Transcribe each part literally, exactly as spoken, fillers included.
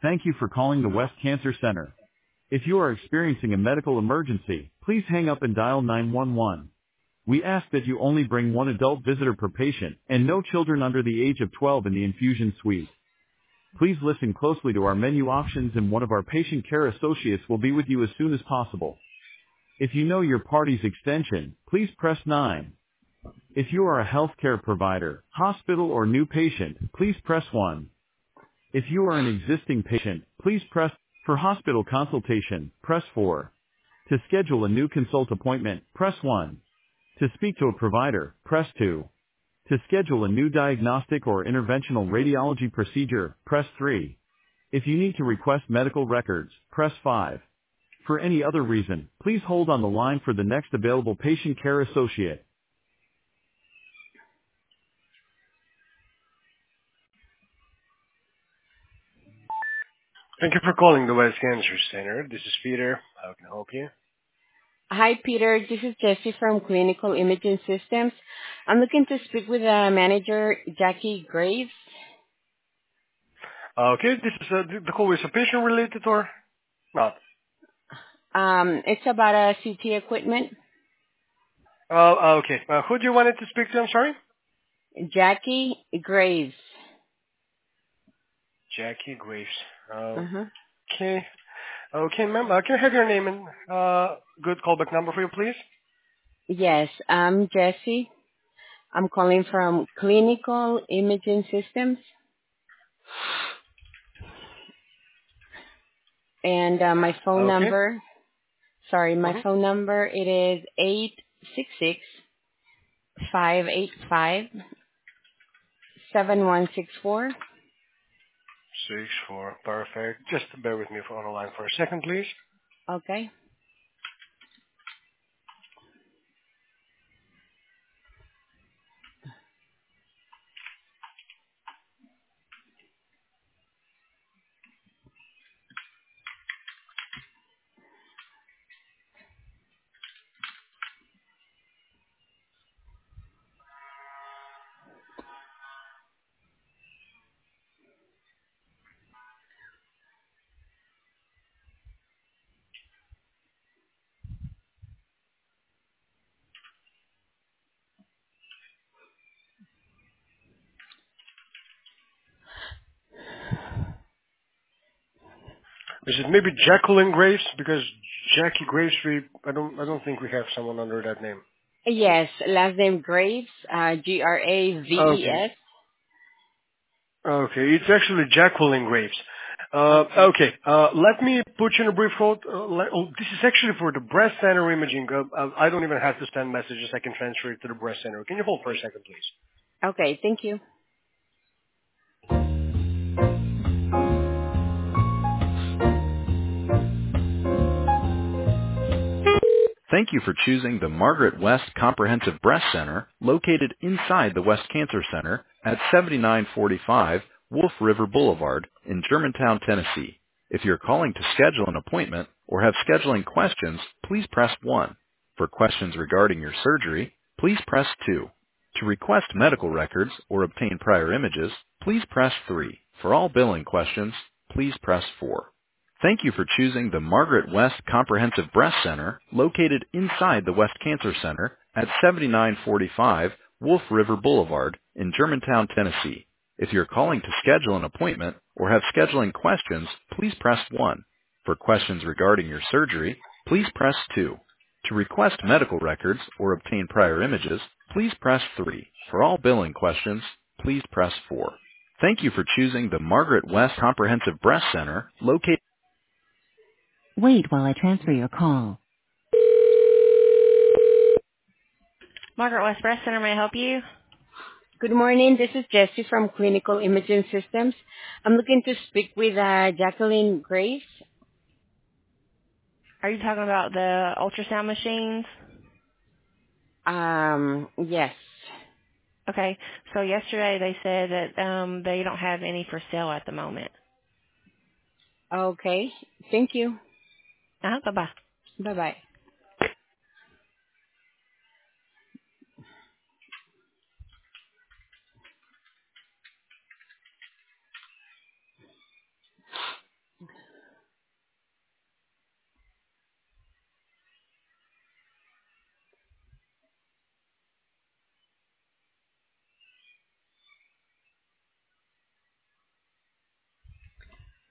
Thank you for calling the West Cancer Center. If you are experiencing a medical emergency, please hang up and dial nine one one. We ask that you only bring one adult visitor per patient and no children under the age of twelve in the infusion suite. Please listen closely to our menu options and one of our patient care associates will be with you as soon as possible. If you know your party's extension, please press nine. If you are a healthcare provider, hospital or new patient, please press one. If you are an existing patient, please press for hospital consultation, press four. To schedule a new consult appointment, press one. To speak to a provider, press two. To schedule a new diagnostic or interventional radiology procedure, press three. If you need to request medical records, press five. For any other reason, please hold on the line for the next available patient care associate. Thank you for calling the West Cancer Center. This is Peter. How can I help you? Hi, Peter. This is Jessie from Clinical Imaging Systems. I'm looking to speak with uh, manager Jackie Graves. Uh, okay, this is uh, the the call is a patient related or not? Um, it's about a C T equipment. Uh, uh, okay. Uh, who do you want to speak to? I'm sorry. Jackie Graves. Jackie Graves. Uh-huh. Okay. Okay, ma'am. Uh, can I have your name and uh, good callback number for you, please? Yes, I'm Jessie. I'm calling from Clinical Imaging Systems. And uh, my phone Okay. number, sorry, my Mm-hmm. phone number, it is eight six six, five eight five, seven one six four. Six four. Perfect. Just bear with me for on the line for a second, please. Okay. Is it maybe Jacqueline Graves? Because Jackie Graves, we I don't I don't think we have someone under that name. Yes, last name Graves, uh, G R A V E Okay. S. Okay. It's actually Jacqueline Graves. Uh, Okay. okay. Uh, let me put you in a brief hold. Uh, let, oh, this is actually for the breast center imaging. Uh, uh, I don't even have to send messages. I can transfer it to the breast center. Can you hold for a second, please? Okay, thank you. Thank you for choosing the Margaret West Comprehensive Breast Center, located inside the West Cancer Center at seventy-nine forty-five Wolf River Boulevard in Germantown, Tennessee. If you're calling to schedule an appointment or have scheduling questions, please press one. For questions regarding your surgery, please press two. To request medical records or obtain prior images, please press three. For all billing questions, please press four. Thank you for choosing the Margaret West Comprehensive Breast Center, located inside the West Cancer Center at seventy-nine forty-five Wolf River Boulevard in Germantown, Tennessee. If you're calling to schedule an appointment or have scheduling questions, please press one. For questions regarding your surgery, please press two. To request medical records or obtain prior images, please press three. For all billing questions, please press four. Thank you for choosing the Margaret West Comprehensive Breast Center, located Wait while I transfer your call. Margaret West Breast Center, may I help you? Good morning. This is Jessie from Clinical Imaging Systems. I'm looking to speak with uh, Jacqueline Graves. Are you talking about the ultrasound machines? Um, yes. Okay. So yesterday they said that um they don't have any for sale at the moment. Okay. Thank you. Uh-huh. Bye-bye. Bye-bye.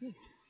Good.